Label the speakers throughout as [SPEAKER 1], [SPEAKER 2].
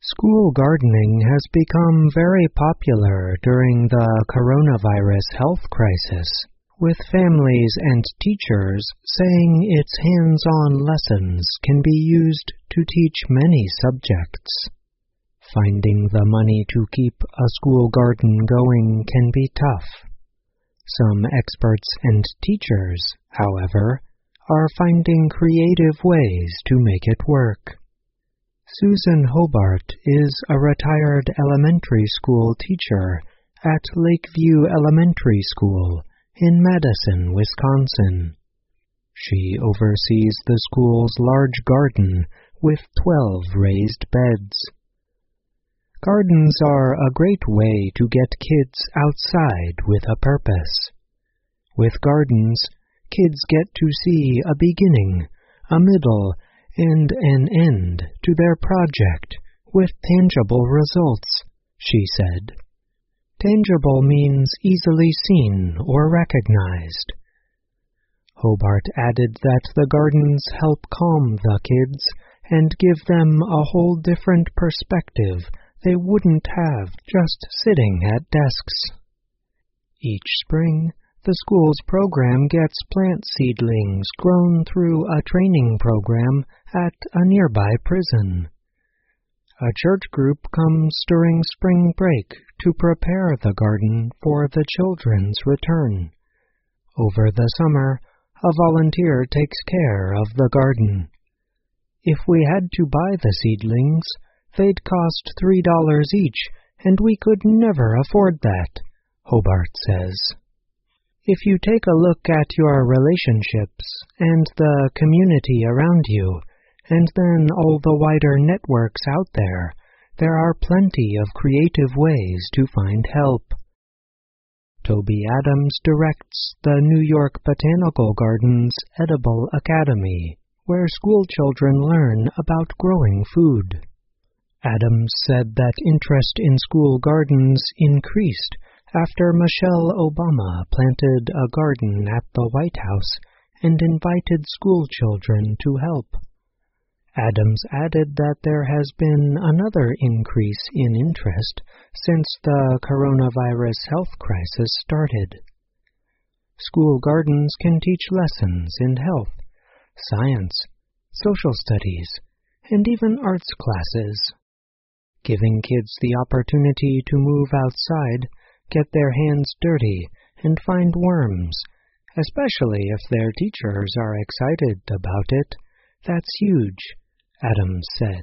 [SPEAKER 1] School gardening has become very popular during the coronavirus health crisis, with families and teachers saying its hands-on lessons can be used to teach many subjects. Finding the money to keep a school garden going can be tough. Some experts and teachers, however, are finding creative ways to make it work. Susan Hobart is a retired elementary school teacher at Lakeview Elementary School in Madison, Wisconsin. She oversees the school's large garden with 12 raised beds. Gardens are a great way to get kids outside with a purpose. With gardens, kids get to see a beginning, a middle, and an end to their project with tangible results, she said. Tangible means easily seen or recognized. Hobart added that the gardens help calm the kids and give them a whole different perspective they wouldn't have just sitting at desks. Each spring, the school's program gets plant seedlings grown through a training program at a nearby prison. A church group comes during spring break to prepare the garden for the children's return. Over the summer, a volunteer takes care of the garden. If we had to buy the seedlings, they'd cost $3 each, and we could never afford that, Hobart says. If you take a look at your relationships and the community around you, and then all the wider networks out there, there are plenty of creative ways to find help. Toby Adams directs the New York Botanical Gardens Edible Academy, where school children learn about growing food. Adams said that interest in school gardens increased after Michelle Obama planted a garden at the White House and invited school children to help. Adams added that there has been another increase in interest since the coronavirus health crisis started. School gardens can teach lessons in health, science, social studies, and even arts classes. Giving kids the opportunity to move outside, get their hands dirty, and find worms, especially if their teachers are excited about it, that's huge, Adams said.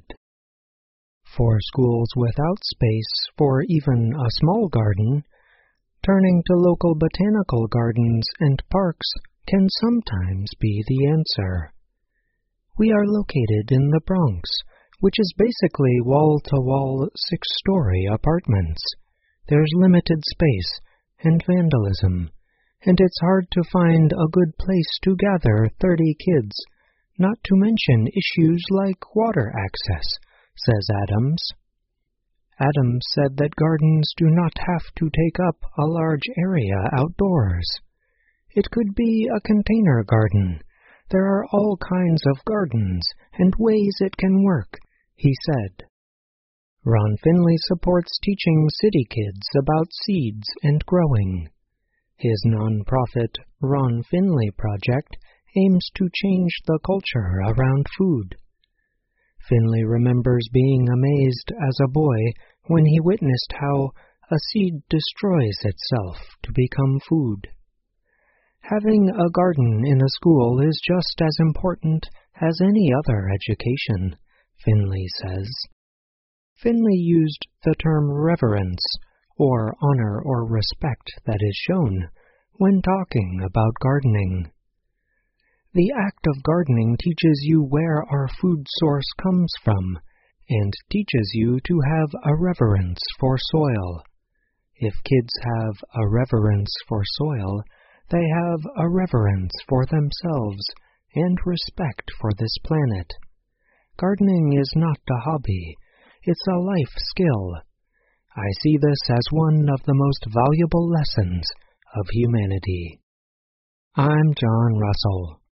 [SPEAKER 1] For schools without space for even a small garden, turning to local botanical gardens and parks can sometimes be the answer. We are located in the Bronx, which is basically wall-to-wall 6-story apartments. There's limited space and vandalism, and it's hard to find a good place to gather 30 kids, not to mention issues like water access, says Adams. Adams said that gardens do not have to take up a large area outdoors. It could be a container garden. There are all kinds of gardens and ways it can work, he said. Ron Finley supports teaching city kids about seeds and growing. His nonprofit Ron Finley Project aims to change the culture around food. Finley remembers being amazed as a boy when he witnessed how a seed destroys itself to become food. Having a garden in a school is just as important as any other education, Finley says. Finley used the term reverence, or honor or respect that is shown, when talking about gardening. The act of gardening teaches you where our food source comes from, and teaches you to have a reverence for soil. If kids have a reverence for soil, they have a reverence for themselves and respect for this planet. Gardening is not a hobby, it's a life skill. I see this as one of the most valuable lessons of humanity. I'm John Russell.